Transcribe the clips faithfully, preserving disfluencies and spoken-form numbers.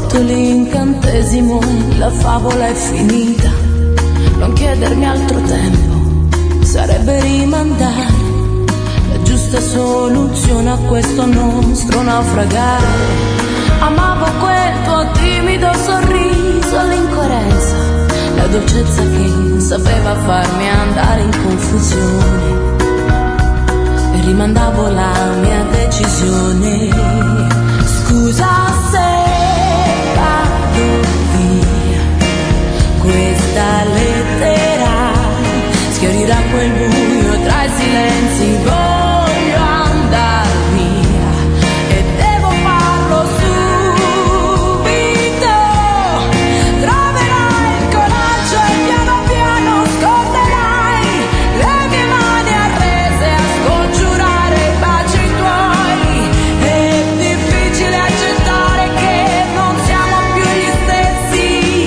rotto l'incantesimo, la favola è finita. Non chiedermi altro tempo, sarebbe rimandare la giusta soluzione a questo nostro naufragare. Amavo quel tuo timido sorriso, l'incoerenza, la dolcezza che sapeva farmi andare in confusione, e rimandavo la mia decisione. Scusa se vado via, questa lettera schiarirà quel buio tra i silenzi. Voglio andar via e devo farlo subito. Troverai il coraggio e piano piano scorderai le mie mani arrese a scongiurare i baci tuoi. È difficile accettare che non siamo più gli stessi.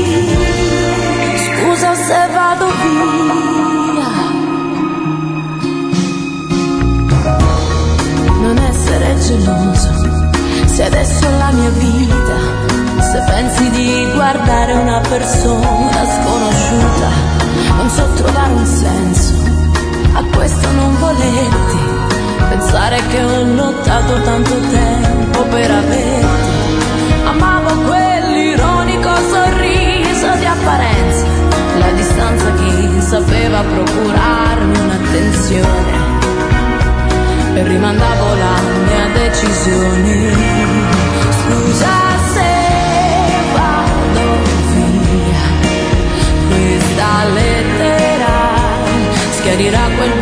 Scusa se vado via. Non essere geloso, se adesso la mia vita, se pensi di guardare una persona sconosciuta, non so trovare un senso a questo non volerti, pensare che ho lottato tanto tempo per averti. Amavo quell'ironico sorriso di apparenza, la distanza che sapeva procurarmi un'attenzione, e rimandavo la mia decisione. Scusa se vado via, questa lettera schiarirà quel